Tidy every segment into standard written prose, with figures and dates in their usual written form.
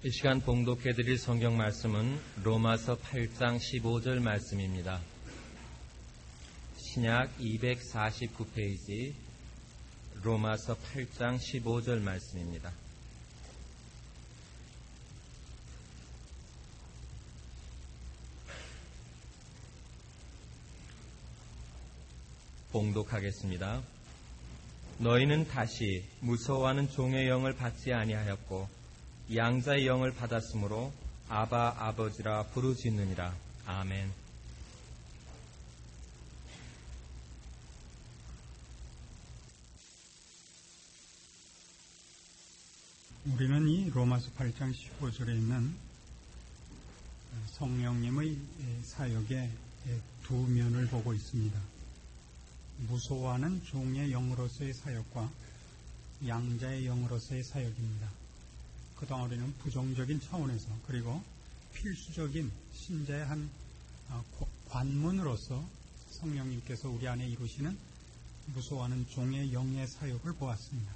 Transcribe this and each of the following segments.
이 시간 봉독해드릴 성경 말씀은 로마서 8장 15절 말씀입니다. 신약 249페이지 로마서 8장 15절 말씀입니다. 봉독하겠습니다. 너희는 다시 무서워하는 종의 영을 받지 아니하였고 양자의 영을 받았으므로 아바 아버지라 부르짖느니라. 아멘. 우리는 이 로마서 8장 15절에 있는 성령님의 사역의 두 면을 보고 있습니다. 무서워하는 종의 영으로서의 사역과 양자의 영으로서의 사역입니다. 그동안 우리는 부정적인 차원에서 그리고 필수적인 신자의 한 관문으로서 성령님께서 우리 안에 이루시는 무서워하는 종의 영의 사역을 보았습니다.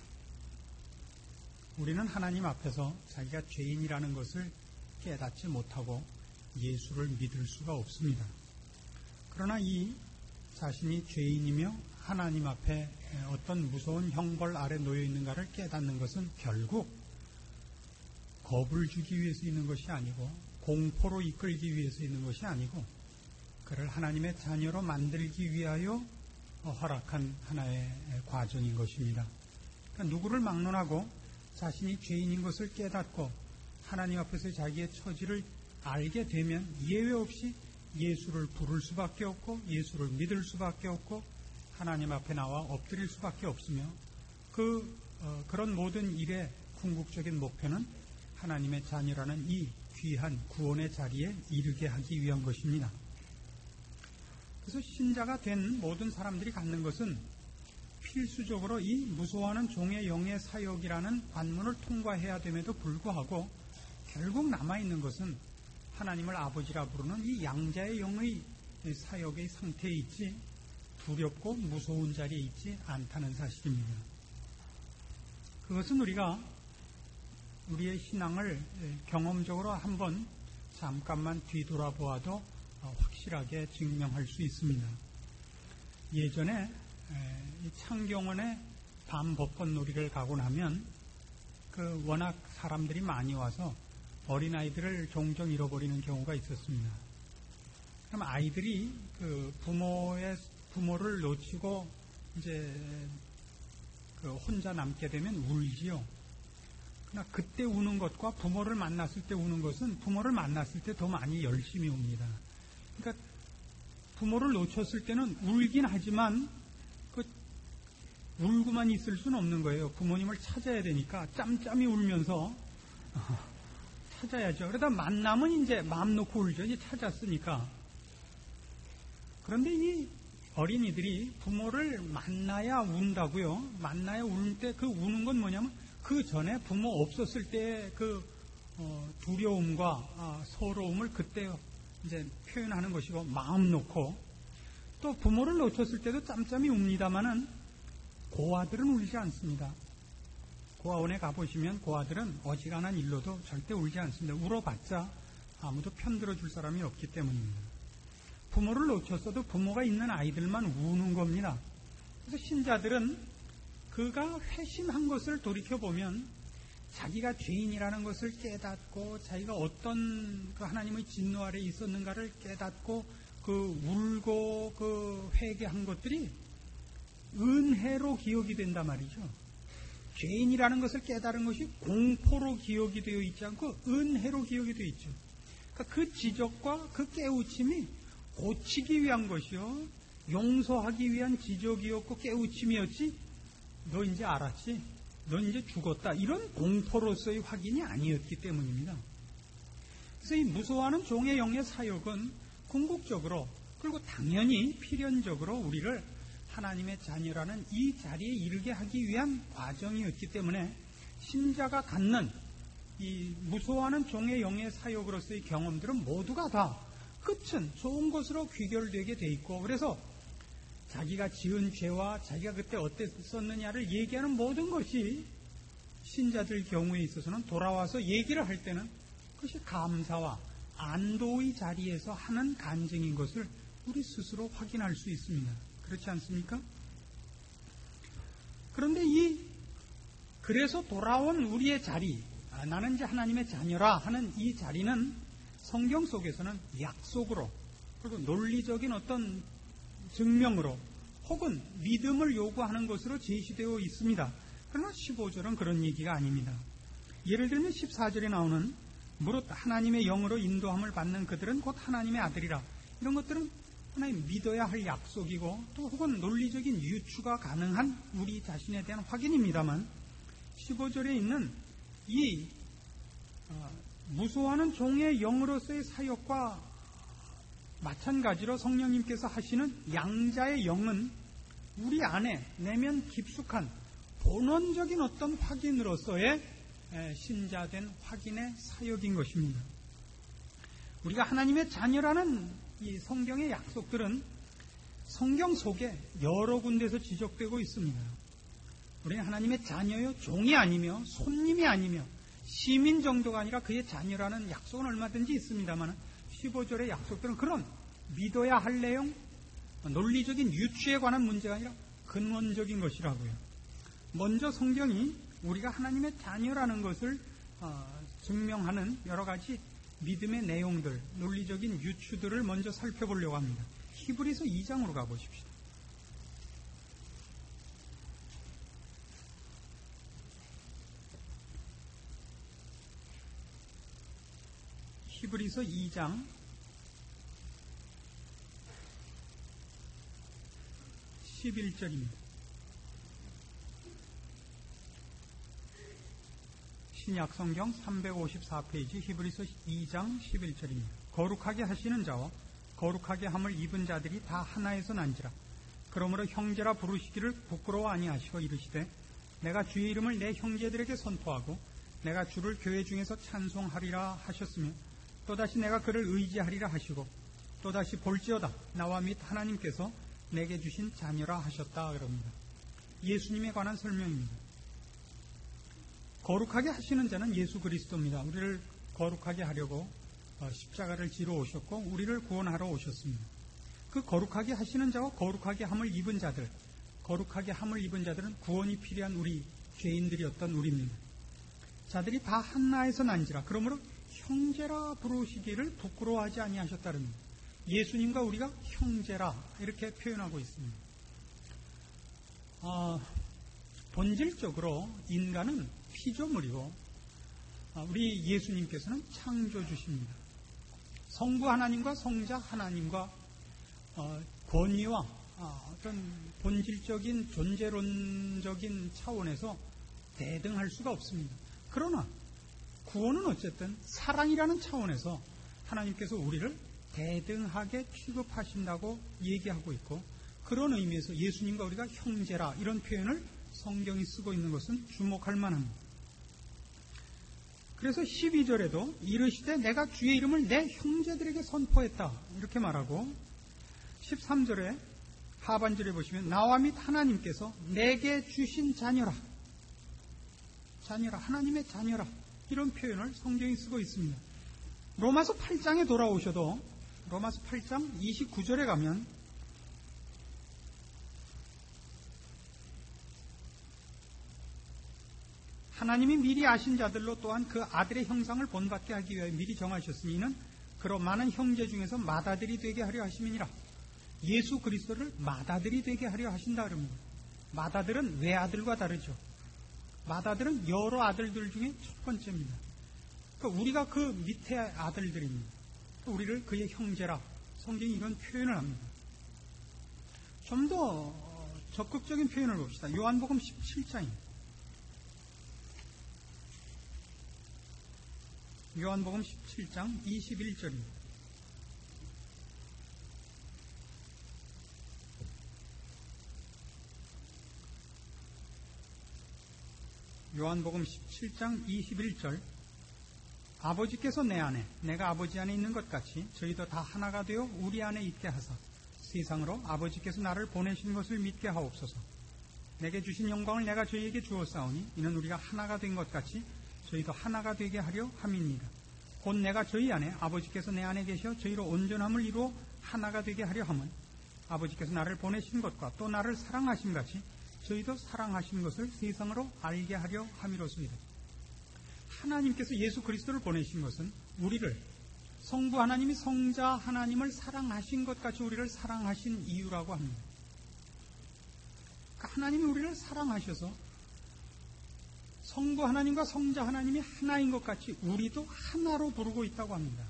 우리는 하나님 앞에서 자기가 죄인이라는 것을 깨닫지 못하고 예수를 믿을 수가 없습니다. 그러나 이 자신이 죄인이며 하나님 앞에 어떤 무서운 형벌 아래 놓여 있는가를 깨닫는 것은 결국 겁을 주기 위해서 있는 것이 아니고 공포로 이끌기 위해서 있는 것이 아니고 그를 하나님의 자녀로 만들기 위하여 허락한 하나의 과정인 것입니다. 그러니까 누구를 막론하고 자신이 죄인인 것을 깨닫고 하나님 앞에서 자기의 처지를 알게 되면 예외 없이 예수를 부를 수밖에 없고 예수를 믿을 수밖에 없고 하나님 앞에 나와 엎드릴 수밖에 없으며 그런 모든 일의 궁극적인 목표는 하나님의 자녀라는 이 귀한 구원의 자리에 이르게 하기 위한 것입니다. 그래서 신자가 된 모든 사람들이 갖는 것은 필수적으로 이 무서워하는 종의 영의 사역이라는 관문을 통과해야 됨에도 불구하고 결국 남아있는 것은 하나님을 아버지라 부르는 이 양자의 영의 사역의 상태에 있지 두렵고 무서운 자리에 있지 않다는 사실입니다. 그것은 우리가 우리의 신앙을 경험적으로 한번 잠깐만 뒤돌아보아도 확실하게 증명할 수 있습니다. 예전에 창경원에 밤 벚꽃놀이를 가고 나면 워낙 사람들이 많이 와서 어린아이들을 종종 잃어버리는 경우가 있었습니다. 그럼 아이들이 부모를 놓치고 이제 혼자 남게 되면 울지요. 그러나 그때 우는 것과 부모를 만났을 때 우는 것은 부모를 만났을 때 더 많이 열심히 웁니다. 그러니까 부모를 놓쳤을 때는 울긴 하지만 울고만 있을 수는 없는 거예요. 부모님을 찾아야 되니까 짬짬이 울면서 찾아야죠. 그러다 만나면 이제 마음 놓고 울죠. 이제 찾았으니까. 그런데 이 어린이들이 부모를 만나야 운다고요. 만나야 울 때 그 우는 건 뭐냐면 그 전에 부모 없었을 때의 두려움과 서러움을 그때 이제 표현하는 것이고 마음 놓고 또 부모를 놓쳤을 때도 짬짬이 웁니다만은 고아들은 울지 않습니다. 고아원에 가보시면 고아들은 어지간한 일로도 절대 울지 않습니다. 울어봤자 아무도 편들어 줄 사람이 없기 때문입니다. 부모를 놓쳤어도 부모가 있는 아이들만 우는 겁니다. 그래서 신자들은 그가 회심한 것을 돌이켜보면 자기가 죄인이라는 것을 깨닫고 자기가 어떤 하나님의 진노 아래 있었는가를 깨닫고 울고 회개한 것들이 은혜로 기억이 된단 말이죠. 죄인이라는 것을 깨달은 것이 공포로 기억이 되어 있지 않고 은혜로 기억이 되어 있죠. 그러니까 그 지적과 그 깨우침이 고치기 위한 것이요. 용서하기 위한 지적이었고 깨우침이었지 너 이제 알았지? 너 이제 죽었다. 이런 공포로서의 확인이 아니었기 때문입니다. 그래서 이 무서워하는 종의 영의 사역은 궁극적으로 그리고 당연히 필연적으로 우리를 하나님의 자녀라는 이 자리에 이르게 하기 위한 과정이었기 때문에 신자가 갖는 이 무서워하는 종의 영의 사역으로서의 경험들은 모두가 다 끝은 좋은 것으로 귀결되게 돼 있고 그래서 자기가 지은 죄와 자기가 그때 어땠었느냐를 얘기하는 모든 것이 신자들 경우에 있어서는 돌아와서 얘기를 할 때는 그것이 감사와 안도의 자리에서 하는 간증인 것을 우리 스스로 확인할 수 있습니다. 그렇지 않습니까? 그런데 그래서 돌아온 우리의 자리, 나는 이제 하나님의 자녀라 하는 이 자리는 성경 속에서는 약속으로, 그리고 논리적인 어떤 증명으로 혹은 믿음을 요구하는 것으로 제시되어 있습니다. 그러나 15절은 그런 얘기가 아닙니다. 예를 들면 14절에 나오는 무릇 하나님의 영으로 인도함을 받는 그들은 곧 하나님의 아들이라, 이런 것들은 하나님 믿어야 할 약속이고 또 혹은 논리적인 유추가 가능한 우리 자신에 대한 확인입니다만, 15절에 있는 이 무소하는 종의 영으로서의 사역과 마찬가지로 성령님께서 하시는 양자의 영은 우리 안에 내면 깊숙한 본원적인 어떤 확인으로서의 신자된 확인의 사역인 것입니다. 우리가 하나님의 자녀라는 이 성경의 약속들은 성경 속에 여러 군데서 지적되고 있습니다. 우리는 하나님의 자녀요, 종이 아니며 손님이 아니며 시민 정도가 아니라 그의 자녀라는 약속은 얼마든지 있습니다만 15절의 약속들은 그런 믿어야 할 내용, 논리적인 유추에 관한 문제가 아니라 근원적인 것이라고요. 먼저 성경이 우리가 하나님의 자녀라는 것을 증명하는 여러 가지 믿음의 내용들, 논리적인 유추들을 먼저 살펴보려고 합니다. 히브리서 2장으로 가보십시다. 히브리서 2장 11절입니다. 신약성경 354페이지 히브리서 2장 11절입니다. 거룩하게 하시는 자와 거룩하게 함을 입은 자들이 다 하나에서 난지라. 그러므로 형제라 부르시기를 부끄러워 아니하시고 이르시되 내가 주의 이름을 내 형제들에게 선포하고 내가 주를 교회 중에서 찬송하리라 하셨으며 또다시 내가 그를 의지하리라 하시고 또다시 볼지어다 나와 및 하나님께서 내게 주신 자녀라 하셨다 그럽니다. 예수님에 관한 설명입니다. 거룩하게 하시는 자는 예수 그리스도입니다. 우리를 거룩하게 하려고 십자가를 지러 오셨고 우리를 구원하러 오셨습니다. 그 거룩하게 하시는 자와 거룩하게 함을 입은 자들, 거룩하게 함을 입은 자들은 구원이 필요한 우리 죄인들이었던 우리입니다. 자들이 다 한나에서 난지라. 그러므로 형제라 부르시기를 부끄러워하지 아니하셨다는 겁니다. 예수님과 우리가 형제라 이렇게 표현하고 있습니다. 본질적으로 인간은 피조물이고 우리 예수님께서는 창조주십니다. 성부 하나님과 성자 하나님과 권위와 어떤 본질적인 존재론적인 차원에서 대등할 수가 없습니다. 그러나 구원은 어쨌든 사랑이라는 차원에서 하나님께서 우리를 대등하게 취급하신다고 얘기하고 있고, 그런 의미에서 예수님과 우리가 형제라 이런 표현을 성경이 쓰고 있는 것은 주목할 만합니다. 그래서 12절에도 이르시되 내가 주의 이름을 내 형제들에게 선포했다 이렇게 말하고, 13절에 하반절에 보시면 나와 및 하나님께서 내게 주신 자녀라, 자녀라, 하나님의 자녀라 이런 표현을 성경이 쓰고 있습니다. 로마서 8장에 돌아오셔도 로마서 8장 29절에 가면 하나님이 미리 아신 자들로 또한 그 아들의 형상을 본받게 하기 위하여 미리 정하셨으니 이는 그로 많은 형제 중에서 맏아들이 되게 하려 하심이니라. 예수 그리스도를 맏아들이 되게 하려 하신다 그럽니다. 맏아들은 외아들과 다르죠. 맏아들은 여러 아들들 중에 첫 번째입니다. 그러니까 우리가 그 밑에 아들들입니다. 우리를 그의 형제라 성경이 이런 표현을 합니다. 좀 더 적극적인 표현을 봅시다. 요한복음 17장입니다. 요한복음 17장 21절입니다. 요한복음 17장 21절 아버지께서 내 안에 내가 아버지 안에 있는 것 같이 저희도 다 하나가 되어 우리 안에 있게 하사 세상으로 아버지께서 나를 보내신 것을 믿게 하옵소서. 내게 주신 영광을 내가 저희에게 주었사오니 이는 우리가 하나가 된 것 같이 저희도 하나가 되게 하려 함입니다. 곧 내가 저희 안에 아버지께서 내 안에 계셔 저희로 온전함을 이루어 하나가 되게 하려 함은 아버지께서 나를 보내신 것과 또 나를 사랑하신 같이 저희도 사랑하신 것을 세상으로 알게 하려 함이로소이다. 하나님께서 예수 그리스도를 보내신 것은 우리를 성부 하나님이 성자 하나님을 사랑하신 것 같이 우리를 사랑하신 이유라고 합니다. 그러니까 하나님이 우리를 사랑하셔서 성부 하나님과 성자 하나님이 하나인 것 같이 우리도 하나로 부르고 있다고 합니다.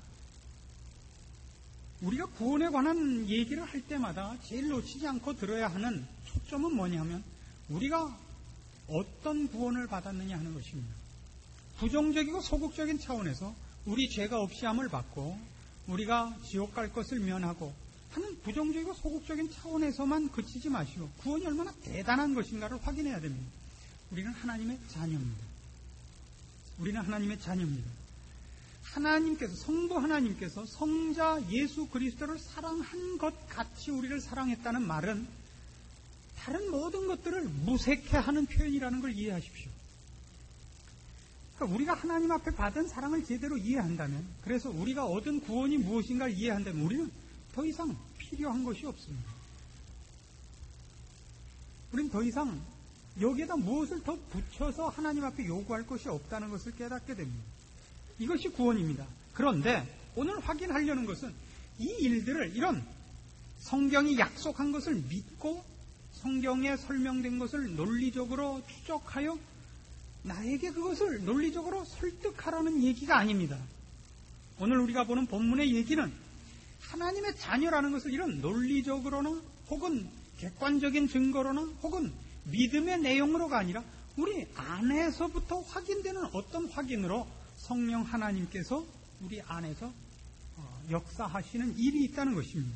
우리가 구원에 관한 얘기를 할 때마다 제일 놓치지 않고 들어야 하는 초점은 뭐냐면 우리가 어떤 구원을 받았느냐 하는 것입니다. 부정적이고 소극적인 차원에서 우리 죄가 없이 함을 받고 우리가 지옥 갈 것을 면하고 하는 부정적이고 소극적인 차원에서만 그치지 마시고 구원이 얼마나 대단한 것인가를 확인해야 됩니다. 우리는 하나님의 자녀입니다. 우리는 하나님의 자녀입니다. 하나님께서, 성부 하나님께서 성자 예수 그리스도를 사랑한 것 같이 우리를 사랑했다는 말은 다른 모든 것들을 무색해하는 표현이라는 걸 이해하십시오. 그러니까 우리가 하나님 앞에 받은 사랑을 제대로 이해한다면, 그래서 우리가 얻은 구원이 무엇인가를 이해한다면 우리는 더 이상 필요한 것이 없습니다. 우리는 더 이상 여기에다 무엇을 더 붙여서 하나님 앞에 요구할 것이 없다는 것을 깨닫게 됩니다. 이것이 구원입니다. 그런데 오늘 확인하려는 것은 이 일들을, 이런 성경이 약속한 것을 믿고 성경에 설명된 것을 논리적으로 추적하여 나에게 그것을 논리적으로 설득하라는 얘기가 아닙니다. 오늘 우리가 보는 본문의 얘기는 하나님의 자녀라는 것을 이런 논리적으로나 혹은 객관적인 증거로나 혹은 믿음의 내용으로가 아니라 우리 안에서부터 확인되는 어떤 확인으로 성령 하나님께서 우리 안에서 역사하시는 일이 있다는 것입니다.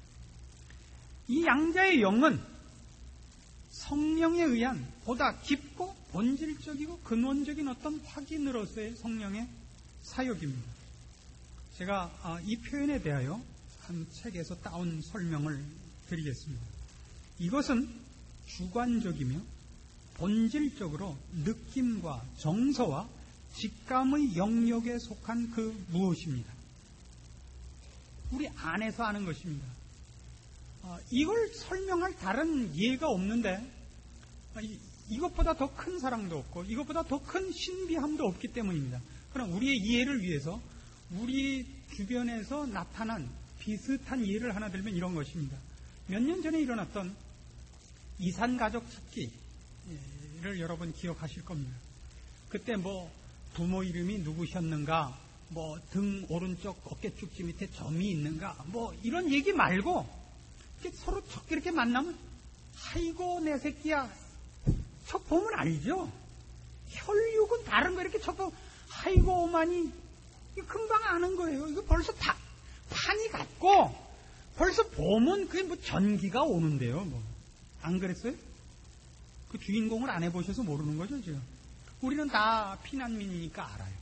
이 양자의 영은 성령에 의한 보다 깊고 본질적이고 근원적인 어떤 확인으로서의 성령의 사역입니다. 제가 이 표현에 대하여 한 책에서 따온 설명을 드리겠습니다. 이것은 주관적이며 본질적으로 느낌과 정서와 직감의 영역에 속한 그 무엇입니다. 우리 안에서 아는 것입니다. 이걸 설명할 다른 예가 없는데 이것보다 더 큰 사랑도 없고 이것보다 더 큰 신비함도 없기 때문입니다. 그럼 우리의 이해를 위해서 우리 주변에서 나타난 비슷한 예를 하나 들면 이런 것입니다. 몇 년 전에 일어났던 이산가족 찾기를 여러분 기억하실 겁니다. 그때 부모 이름이 누구셨는가, 등 오른쪽 어깨축지 밑에 점이 있는가, 이런 얘기 말고 서로 척 이렇게 만나면 아이고 내 새끼야, 척 보면 알죠. 혈육은 다른 거 이렇게 척 보면 아이고 오마니, 이거 금방 아는 거예요. 이거 벌써 다 판이 갔고 벌써 보면 그게 전기가 오는데요. 안 그랬어요? 그 주인공을 안 해보셔서 모르는 거죠, 지금. 우리는 다 피난민이니까 알아요.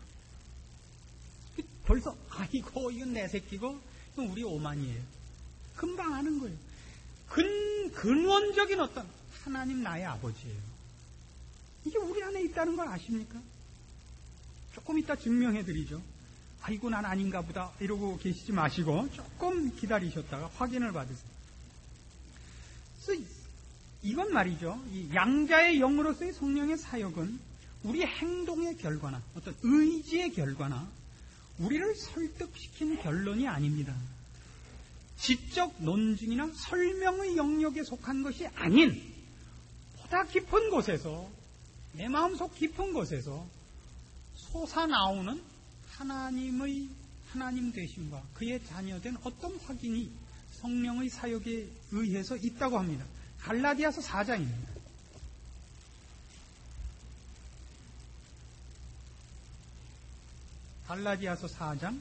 벌써 아이고 이건 내 새끼고 이건 우리 오만이에요. 금방 아는 거예요. 근원적인 어떤 하나님 나의 아버지예요. 이게 우리 안에 있다는 걸 아십니까? 조금 이따 증명해드리죠. 아이고 난 아닌가 보다 이러고 계시지 마시고 조금 기다리셨다가 확인을 받으세요. 그래서 이건 말이죠. 이 양자의 영으로서의 성령의 사역은 우리 행동의 결과나 어떤 의지의 결과나 우리를 설득시킨 결론이 아닙니다. 지적 논증이나 설명의 영역에 속한 것이 아닌 보다 깊은 곳에서, 내 마음속 깊은 곳에서 솟아나오는 하나님의 하나님 되심과 그의 자녀된 어떤 확인이 성령의 사역에 의해서 있다고 합니다. 갈라디아서 4장입니다. 갈라디아서 4장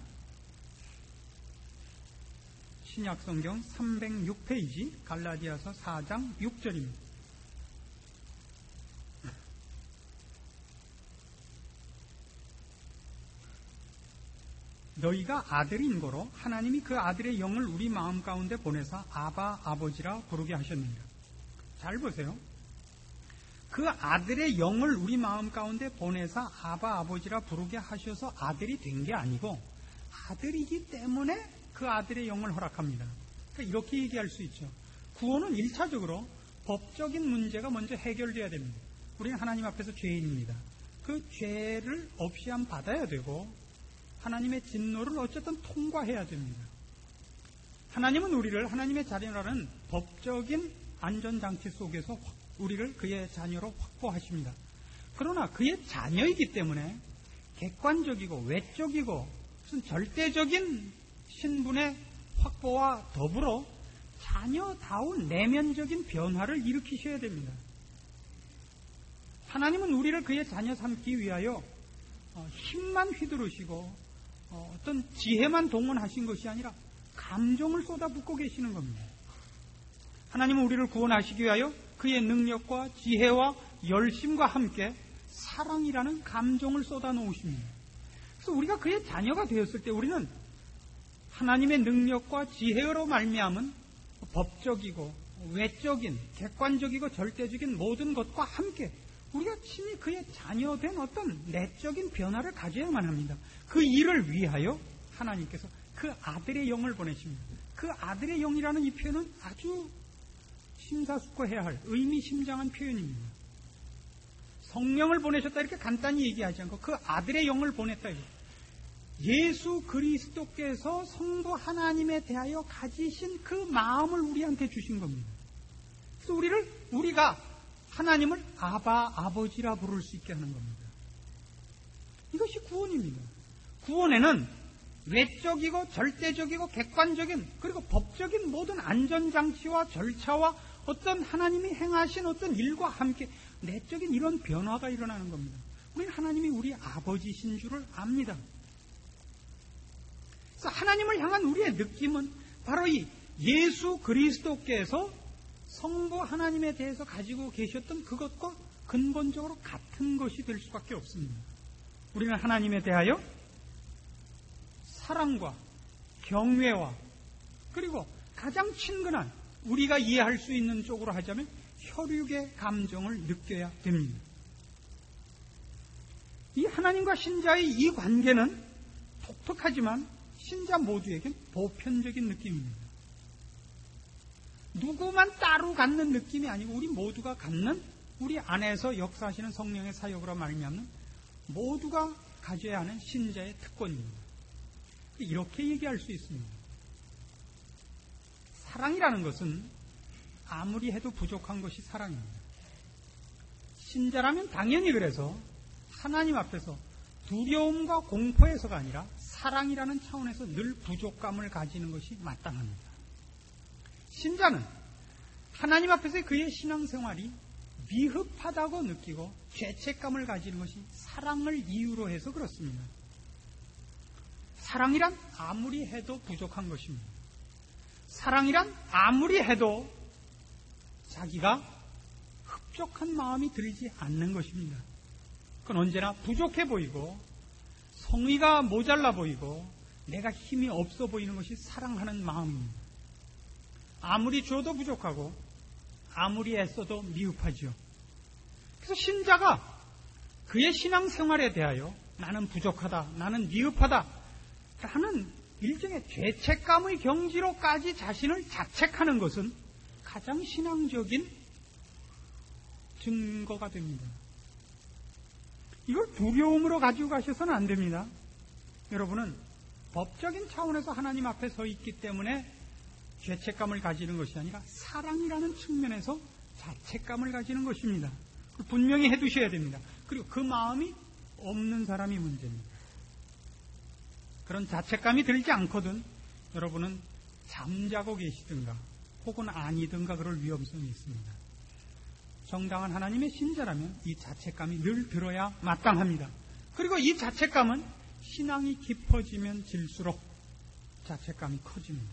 신약성경 306페이지 갈라디아서 4장 6절입니다. 너희가 아들인 거로 하나님이 그 아들의 영을 우리 마음 가운데 보내사 아바 아버지라 부르게 하셨느니라. 잘 보세요. 그 아들의 영을 우리 마음 가운데 보내사 아바 아버지라 부르게 하셔서 아들이 된 게 아니고 아들이기 때문에 그 아들의 영을 허락합니다. 그러니까 이렇게 얘기할 수 있죠. 구원은 1차적으로 법적인 문제가 먼저 해결돼야 됩니다. 우리는 하나님 앞에서 죄인입니다. 그 죄를 없이함 받아야 되고 하나님의 진노를 어쨌든 통과해야 됩니다. 하나님은 우리를 하나님의 자녀라는 법적인 안전장치 속에서 우리를 그의 자녀로 확보하십니다. 그러나 그의 자녀이기 때문에 객관적이고 외적이고 무슨 절대적인 신분의 확보와 더불어 자녀다운 내면적인 변화를 일으키셔야 됩니다. 하나님은 우리를 그의 자녀 삼기 위하여 힘만 휘두르시고 어떤 지혜만 동원하신 것이 아니라 감정을 쏟아붓고 계시는 겁니다. 하나님은 우리를 구원하시기 위하여 그의 능력과 지혜와 열심과 함께 사랑이라는 감정을 쏟아놓으십니다. 그래서 우리가 그의 자녀가 되었을 때 우리는 하나님의 능력과 지혜로 말미암은 법적이고 외적인 객관적이고 절대적인 모든 것과 함께 우리가 친히 그의 자녀된 어떤 내적인 변화를 가져야만 합니다. 그 일을 위하여 하나님께서 그 아들의 영을 보내십니다. 그 아들의 영이라는 이 표현은 아주 심사숙고해야 할 의미심장한 표현입니다. 성령을 보내셨다 이렇게 간단히 얘기하지 않고 그 아들의 영을 보냈다. 예수 그리스도께서 성부 하나님에 대하여 가지신 그 마음을 우리한테 주신 겁니다. 그래서 우리가 하나님을 아바, 아버지라 부를 수 있게 하는 겁니다. 이것이 구원입니다. 구원에는 외적이고 절대적이고 객관적인 그리고 법적인 모든 안전장치와 절차와 어떤 하나님이 행하신 어떤 일과 함께 내적인 이런 변화가 일어나는 겁니다. 우리는 하나님이 우리 아버지신 줄을 압니다. 그래서 하나님을 향한 우리의 느낌은 바로 이 예수 그리스도께서 성부 하나님에 대해서 가지고 계셨던 그것과 근본적으로 같은 것이 될 수밖에 없습니다. 우리는 하나님에 대하여 사랑과 경외와 그리고 가장 친근한 우리가 이해할 수 있는 쪽으로 하자면 혈육의 감정을 느껴야 됩니다. 이 하나님과 신자의 이 관계는 독특하지만 신자 모두에겐 보편적인 느낌입니다. 누구만 따로 갖는 느낌이 아니고 우리 모두가 갖는 우리 안에서 역사하시는 성령의 사역으로 말미암는 모두가 가져야 하는 신자의 특권입니다. 이렇게 얘기할 수 있습니다. 사랑이라는 것은 아무리 해도 부족한 것이 사랑입니다. 신자라면 당연히 그래서 하나님 앞에서 두려움과 공포에서가 아니라 사랑이라는 차원에서 늘 부족감을 가지는 것이 마땅합니다. 신자는 하나님 앞에서 그의 신앙생활이 미흡하다고 느끼고 죄책감을 가지는 것이 사랑을 이유로 해서 그렇습니다. 사랑이란 아무리 해도 부족한 것입니다. 사랑이란 아무리 해도 자기가 흡족한 마음이 들지 않는 것입니다. 그건 언제나 부족해 보이고 성의가 모자라 보이고 내가 힘이 없어 보이는 것이 사랑하는 마음입니다. 아무리 줘도 부족하고 아무리 애써도 미흡하죠. 그래서 신자가 그의 신앙생활에 대하여 나는 부족하다, 나는 미흡하다 라는 일종의 죄책감의 경지로까지 자신을 자책하는 것은 가장 신앙적인 증거가 됩니다. 이걸 두려움으로 가지고 가셔서는 안 됩니다. 여러분은 법적인 차원에서 하나님 앞에 서 있기 때문에 죄책감을 가지는 것이 아니라 사랑이라는 측면에서 자책감을 가지는 것입니다. 분명히 해두셔야 됩니다. 그리고 그 마음이 없는 사람이 문제입니다. 그런 자책감이 들지 않거든 여러분은 잠자고 계시든가 혹은 아니든가 그럴 위험성이 있습니다. 정당한 하나님의 신자라면 이 자책감이 늘 들어야 마땅합니다. 그리고 이 자책감은 신앙이 깊어지면 질수록 자책감이 커집니다.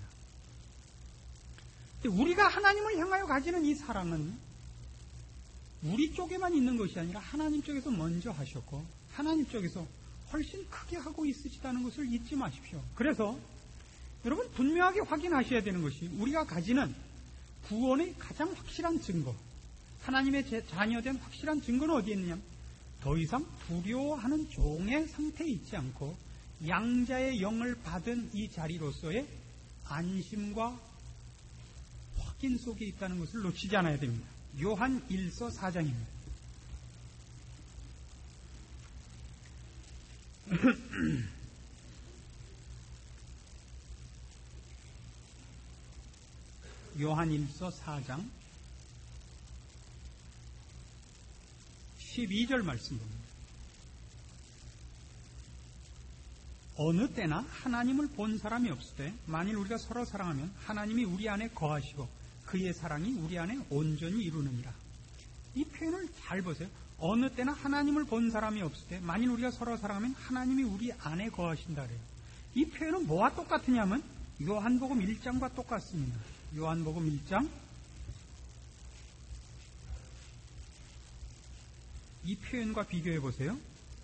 우리가 하나님을 향하여 가지는 이 사랑은 우리 쪽에만 있는 것이 아니라 하나님 쪽에서 먼저 하셨고 하나님 쪽에서 훨씬 크게 하고 있으시다는 것을 잊지 마십시오. 그래서 여러분 분명하게 확인하셔야 되는 것이 우리가 가지는 구원의 가장 확실한 증거, 하나님의 자녀된 확실한 증거는 어디에 있느냐? 더 이상 두려워하는 종의 상태에 있지 않고 양자의 영을 받은 이 자리로서의 안심과 확인 속에 있다는 것을 놓치지 않아야 됩니다. 요한 1서 4장입니다. 요한 1서 4장 12절 말씀 봅니다. 어느 때나 하나님을 본 사람이 없을 때 만일 우리가 서로 사랑하면 하나님이 우리 안에 거하시고 그의 사랑이 우리 안에 온전히 이루느니라. 이 표현을 잘 보세요. 어느 때나 하나님을 본 사람이 없을 때 만일 우리가 서로 사랑하면 하나님이 우리 안에 거하신다 그래요. 이 표현은 뭐와 똑같으냐면 요한복음 1장과 똑같습니다. 요한복음 1장 이 표현과 비교해 보세요.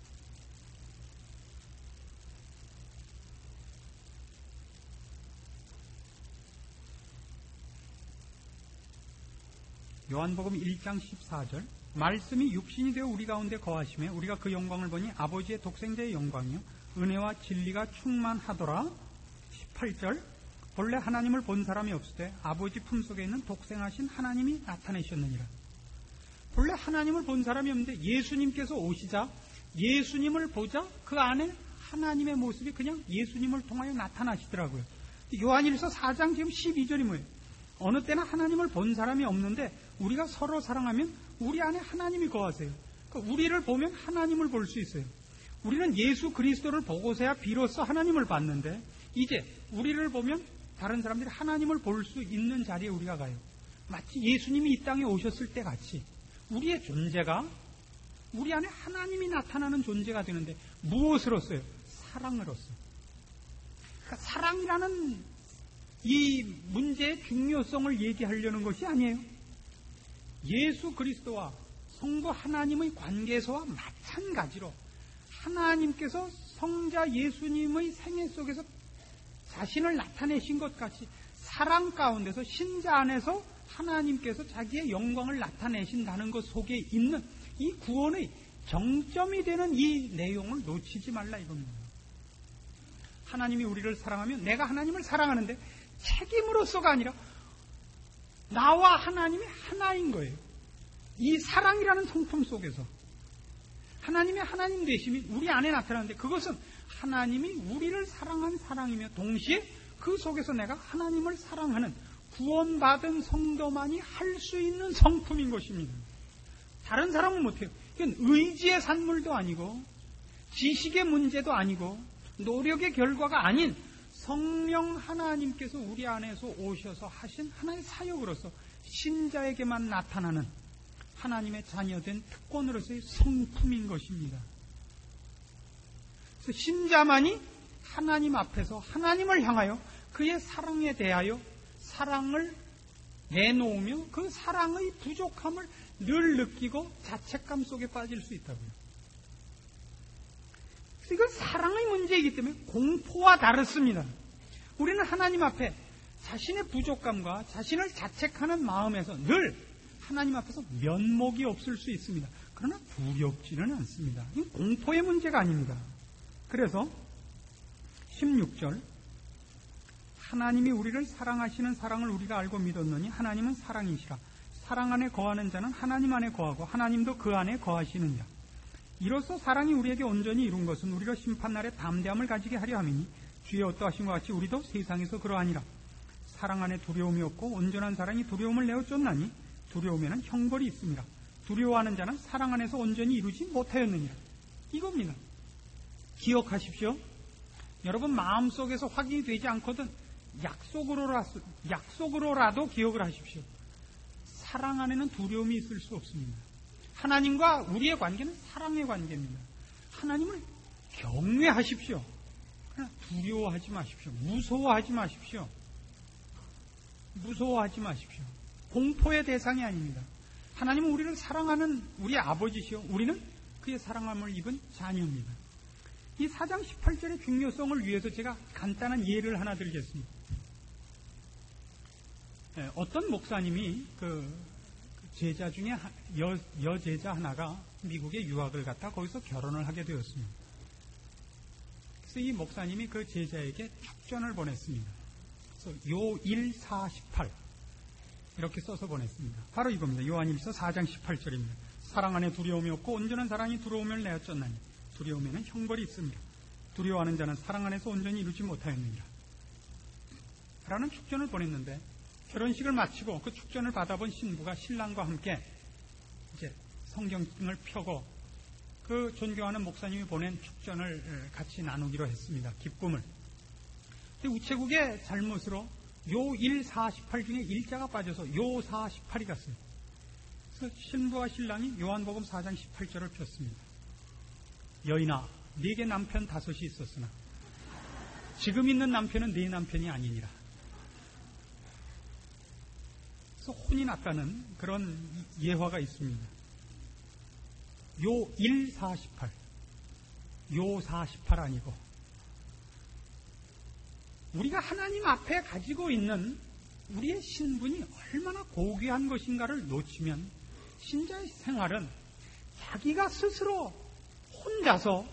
요한복음 1장 14절 말씀이 육신이 되어 우리 가운데 거하시며 우리가 그 영광을 보니 아버지의 독생자의 영광이요 은혜와 진리가 충만하더라. 18절 본래 하나님을 본 사람이 없을 때 아버지 품속에 있는 독생하신 하나님이 나타내셨느니라. 본래 하나님을 본 사람이 없는데 예수님께서 오시자 예수님을 보자 그 안에 하나님의 모습이 그냥 예수님을 통하여 나타나시더라고요. 요한일서 4장 지금 12절이 뭐예요? 어느 때나 하나님을 본 사람이 없는데 우리가 서로 사랑하면 우리 안에 하나님이 거하세요. 그러니까 우리를 보면 하나님을 볼 수 있어요. 우리는 예수 그리스도를 보고서야 비로소 하나님을 봤는데 이제 우리를 보면 다른 사람들이 하나님을 볼 수 있는 자리에 우리가 가요. 마치 예수님이 이 땅에 오셨을 때 같이 우리의 존재가 우리 안에 하나님이 나타나는 존재가 되는데 무엇으로써요? 사랑으로써. 그러니까 사랑이라는 이 문제의 중요성을 얘기하려는 것이 아니에요. 예수 그리스도와 성부 하나님의 관계에서와 마찬가지로 하나님께서 성자 예수님의 생애 속에서 자신을 나타내신 것 같이 사랑 가운데서 신자 안에서 하나님께서 자기의 영광을 나타내신다는 것 속에 있는 이 구원의 정점이 되는 이 내용을 놓치지 말라 이겁니다. 하나님이 우리를 사랑하면 내가 하나님을 사랑하는데 책임으로서가 아니라 나와 하나님이 하나인 거예요. 이 사랑이라는 성품 속에서 하나님의 하나님 되심이 우리 안에 나타나는데 그것은 하나님이 우리를 사랑한 사랑이며 동시에 그 속에서 내가 하나님을 사랑하는 구원받은 성도만이 할 수 있는 성품인 것입니다. 다른 사람은 못해요. 이건 의지의 산물도 아니고 지식의 문제도 아니고 노력의 결과가 아닌 성령 하나님께서 우리 안에서 오셔서 하신 하나의 사역으로서 신자에게만 나타나는 하나님의 자녀된 특권으로서의 성품인 것입니다. 그래서 신자만이 하나님 앞에서 하나님을 향하여 그의 사랑에 대하여 사랑을 내놓으며 그 사랑의 부족함을 늘 느끼고 자책감 속에 빠질 수 있다고요. 그래서 이건 사랑의 문제이기 때문에 공포와 다릅니다. 우리는 하나님 앞에 자신의 부족감과 자신을 자책하는 마음에서 늘 하나님 앞에서 면목이 없을 수 있습니다. 그러나 두렵지는 않습니다. 이건 공포의 문제가 아닙니다. 그래서 16절 하나님이 우리를 사랑하시는 사랑을 우리가 알고 믿었느니 하나님은 사랑이시라. 사랑 안에 거하는 자는 하나님 안에 거하고 하나님도 그 안에 거하시느니라. 이로써 사랑이 우리에게 온전히 이룬 것은 우리가 심판날에 담대함을 가지게 하려 함이니 주의 어떠하신 것 같이 우리도 세상에서 그러하니라. 사랑 안에 두려움이 없고 온전한 사랑이 두려움을 내어 쫓나니 두려움에는 형벌이 있습니다. 두려워하는 자는 사랑 안에서 온전히 이루지 못하였느니라. 이겁니다. 기억하십시오. 여러분 마음속에서 확인이 되지 않거든 약속으로라도 기억을 하십시오. 사랑 안에는 두려움이 있을 수 없습니다. 하나님과 우리의 관계는 사랑의 관계입니다. 하나님을 경외하십시오. 그러나 두려워하지 마십시오. 무서워하지 마십시오. 무서워하지 마십시오. 공포의 대상이 아닙니다. 하나님은 우리를 사랑하는 우리의 아버지시요 우리는 그의 사랑함을 입은 자녀입니다. 이 4장 18절의 중요성을 위해서 제가 간단한 예를 하나 드리겠습니다. 어떤 목사님이 제자 중에 여제자 하나가 미국에 유학을 갔다 거기서 결혼을 하게 되었습니다. 그래서 이 목사님이 그 제자에게 축전을 보냈습니다. 그래서 요일 48 이렇게 써서 보냈습니다. 바로 이겁니다. 요한일서 4장 18절입니다. 사랑 안에 두려움이 없고 온전한 사랑이 두려움을 내어쫓나니 두려움에는 형벌이 있습니다. 두려워하는 자는 사랑 안에서 온전히 이루지 못하였느니라. 라는 축전을 보냈는데 결혼식을 마치고 그 축전을 받아본 신부가 신랑과 함께 이제 성경을 펴고 그 존경하는 목사님이 보낸 축전을 같이 나누기로 했습니다. 기쁨을. 근데 우체국의 잘못으로 요1 48 중에 일자가 빠져서 요 48이 갔어요. 그래서 신부와 신랑이 요한복음 4장 18절을 폈습니다. 여인아, 네게 남편 5이 있었으나 지금 있는 남편은 네 남편이 아니니라. 그래서 혼이 났다는 그런 예화가 있습니다. 요 1, 48, 요 48 아니고 우리가 하나님 앞에 가지고 있는 우리의 신분이 얼마나 고귀한 것인가를 놓치면 신자의 생활은 자기가 스스로 혼자서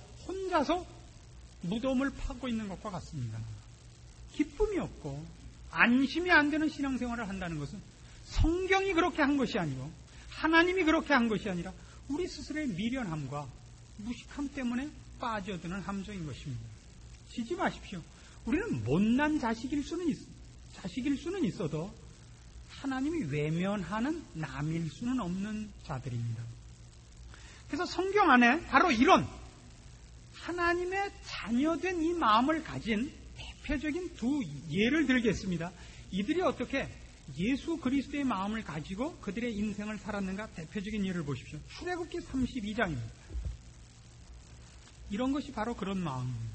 무덤을 파고 있는 것과 같습니다. 기쁨이 없고 안심이 안 되는 신앙생활을 한다는 것은 성경이 그렇게 한 것이 아니고 하나님이 그렇게 한 것이 아니라 우리 스스로의 미련함과 무식함 때문에 빠져드는 함정인 것입니다. 지지 마십시오. 우리는 못난 자식일 수는 있어도 하나님이 외면하는 남일 수는 없는 자들입니다. 그래서 성경 안에 바로 이런 하나님의 자녀된 이 마음을 가진 대표적인 두 예를 들겠습니다. 이들이 어떻게 예수 그리스도의 마음을 가지고 그들의 인생을 살았는가 대표적인 예를 보십시오. 출애굽기 32장입니다. 이런 것이 바로 그런 마음입니다.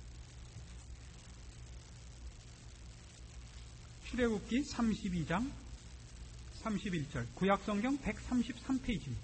출애굽기 32장 31절 구약성경 133페이지입니다.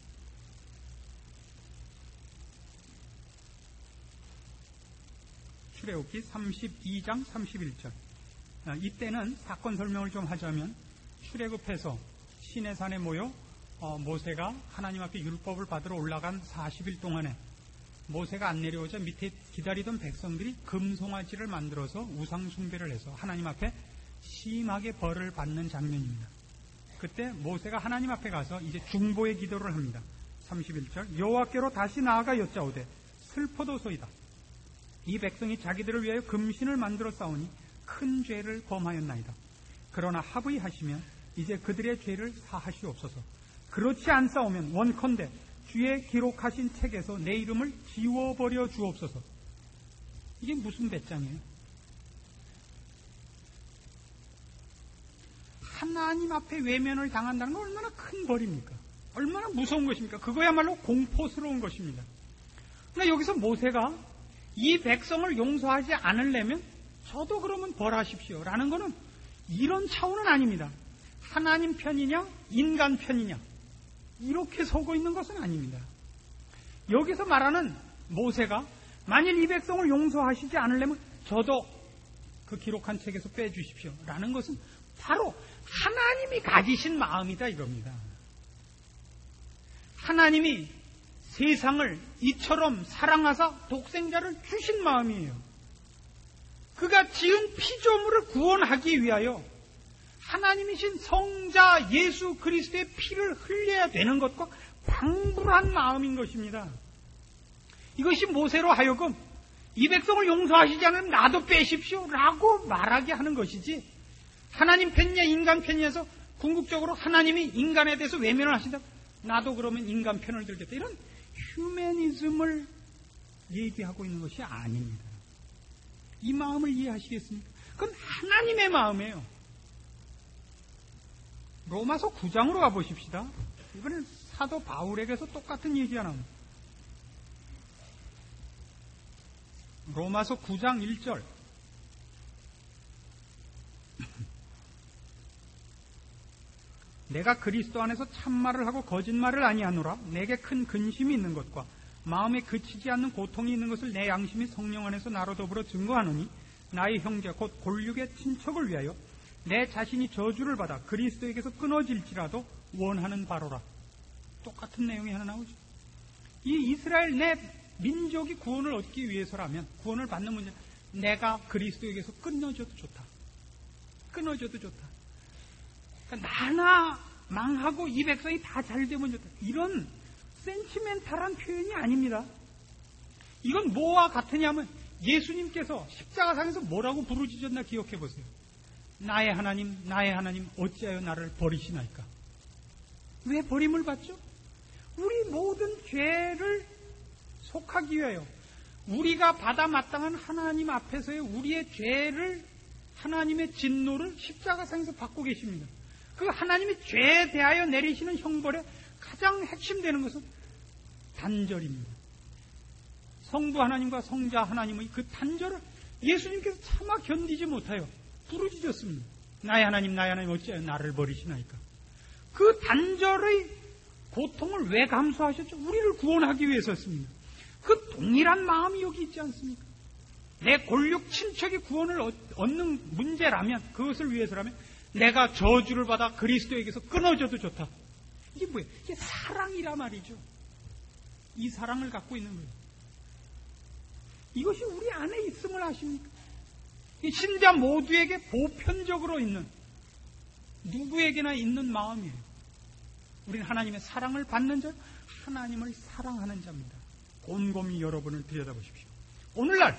출애굽기 32장 31절 이때는 사건 설명을 좀 하자면 출애굽해서 시내산에 모여 모세가 하나님 앞에 율법을 받으러 올라간 40일 동안에 모세가 안 내려오자 밑에 기다리던 백성들이 금송아지를 만들어서 우상 숭배를 해서 하나님 앞에 심하게 벌을 받는 장면입니다. 그때 모세가 하나님 앞에 가서 이제 중보의 기도를 합니다. 31절 여호와께로 다시 나아가 여짜오되 슬퍼도소이다. 이 백성이 자기들을 위하여 금신을 만들어 싸우니 큰 죄를 범하였나이다. 그러나 합의하시면 이제 그들의 죄를 사하시옵소서. 그렇지 않사오면 원컨대 주의 기록하신 책에서 내 이름을 지워버려 주옵소서. 이게 무슨 배짱이에요? 하나님 앞에 외면을 당한다는 건 얼마나 큰 벌입니까? 얼마나 무서운 것입니까? 그거야말로 공포스러운 것입니다. 그러나 여기서 모세가 이 백성을 용서하지 않으려면 저도 그러면 벌하십시오 라는 것은 이런 차원은 아닙니다. 하나님 편이냐 인간 편이냐 이렇게 서고 있는 것은 아닙니다. 여기서 말하는 모세가 만일 이 백성을 용서하시지 않으려면 저도 그 기록한 책에서 빼주십시오 라는 것은 바로 하나님이 가지신 마음이다 이겁니다. 하나님이 세상을 이처럼 사랑하사 독생자를 주신 마음이에요. 그가 지은 피조물을 구원하기 위하여 하나님이신 성자 예수 그리스도의 피를 흘려야 되는 것과 방불한 마음인 것입니다. 이것이 모세로 하여금 이 백성을 용서하시지 않으면 나도 빼십시오 라고 말하게 하는 것이지 하나님 편이냐 인간 편이냐에서 궁극적으로 하나님이 인간에 대해서 외면을 하신다 나도 그러면 인간 편을 들겠다 이런 휴머니즘을 얘기하고 있는 것이 아닙니다. 이 마음을 이해하시겠습니까? 그건 하나님의 마음이에요. 로마서 9장으로 가보십시다. 이번엔 사도 바울에게서 똑같은 얘기가 나옵니다. 로마서 9장 1절 내가 그리스도 안에서 참말을 하고 거짓말을 아니하노라. 내게 큰 근심이 있는 것과 마음에 그치지 않는 고통이 있는 것을 내 양심이 성령 안에서 나로 더불어 증거하노니 나의 형제 곧 골육의 친척을 위하여 내 자신이 저주를 받아 그리스도에게서 끊어질지라도 원하는 바로라. 똑같은 내용이 하나 나오죠. 이 이스라엘 내 민족이 구원을 얻기 위해서라면, 구원을 받는 문제, 내가 그리스도에게서 끊어져도 좋다. 끊어져도 좋다. 그러니까 나나 망하고 이 백성이 다 잘되면 좋다. 이런 센티멘탈한 표현이 아닙니다. 이건 뭐와 같으냐면 예수님께서 십자가상에서 뭐라고 부르짖었나 기억해 보세요. 나의 하나님, 나의 하나님, 어찌하여 나를 버리시나이까? 왜 버림을 받죠? 우리 모든 죄를 속하기 위하여 우리가 받아 마땅한 하나님 앞에서의 우리의 죄를, 하나님의 진노를 십자가상에서 받고 계십니다. 그 하나님이 죄에 대하여 내리시는 형벌의 가장 핵심되는 것은 단절입니다. 성부 하나님과 성자 하나님의 그 단절을 예수님께서 차마 견디지 못하여 부르짖었습니다. 나의 하나님, 나의 하나님, 어찌하여 나를 버리시나이까? 그 단절의 고통을 왜 감수하셨죠? 우리를 구원하기 위해서였습니다. 그 동일한 마음이 여기 있지 않습니까? 내 골육 친척이 구원을 얻는 문제라면, 그것을 위해서라면 내가 저주를 받아 그리스도에게서 끊어져도 좋다. 이게 뭐예요? 이게 사랑이라 말이죠. 이 사랑을 갖고 있는 거예요. 이것이 우리 안에 있음을 아십니까? 이 신자 모두에게 보편적으로 있는, 누구에게나 있는 마음이에요. 우리는 하나님의 사랑을 받는 자, 하나님을 사랑하는 자입니다. 곰곰이 여러분을 들여다보십시오. 오늘날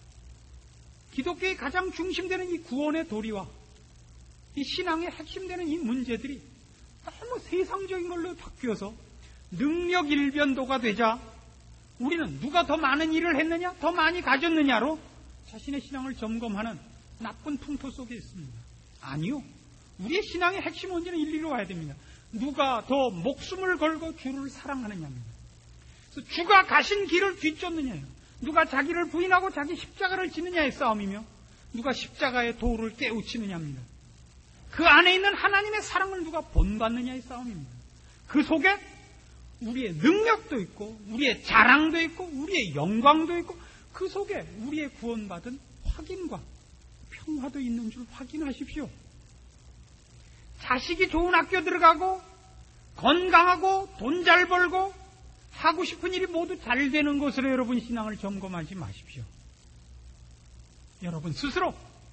기독교의 가장 중심되는 이 구원의 도리와 이 신앙의 핵심되는 이 문제들이 너무 세상적인 걸로 바뀌어서 능력 일변도가 되자 우리는 누가 더 많은 일을 했느냐, 더 많이 가졌느냐로 자신의 신앙을 점검하는 나쁜 풍토 속에 있습니다. 아니요. 우리의 신앙의 핵심 원전은 일리로 와야 됩니다. 누가 더 목숨을 걸고 주를 사랑하느냐입니다. 그래서 주가 가신 길을 뒤쫓느냐예요. 누가 자기를 부인하고 자기 십자가를 지느냐의 싸움이며 누가 십자가의 도를 깨우치느냐입니다. 그 안에 있는 하나님의 사랑을 누가 본받느냐의 싸움입니다. 그 속에 우리의 능력도 있고 우리의 자랑도 있고 우리의 영광도 있고 그 속에 우리의 구원받은 확인과 평화도 있는 줄 확인하십시오. 자식이 좋은 학교 들어가고 건강하고 돈 잘 벌고 하고 싶은 일이 모두 잘 되는 것으로 여러분 신앙을 점검하지 마십시오. 여러분 스스로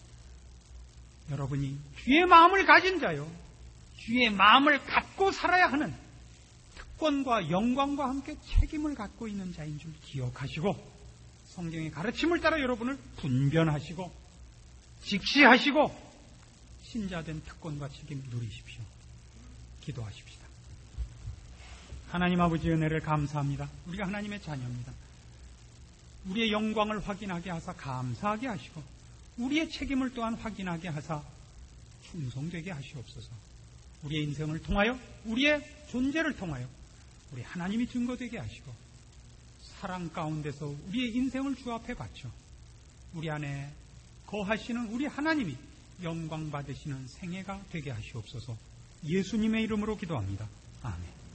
여러분이 주의 마음을 가진 자요, 주의 마음을 갖고 살아야 하는 특권과 영광과 함께 책임을 갖고 있는 자인 줄 기억하시고 성경의 가르침을 따라 여러분을 분별하시고 직시하시고 신자된 특권과 책임 누리십시오. 기도하십시다. 하나님 아버지의 은혜를 감사합니다. 우리가 하나님의 자녀입니다. 우리의 영광을 확인하게 하사 감사하게 하시고 우리의 책임을 또한 확인하게 하사 충성되게 하시옵소서. 우리의 인생을 통하여 우리의 존재를 통하여 우리 하나님이 증거되게 하시고 사랑 가운데서 우리의 인생을 주 앞에 바쳐 우리 안에 거하시는 우리 하나님이 영광 받으시는 생애가 되게 하시옵소서. 예수님의 이름으로 기도합니다. 아멘.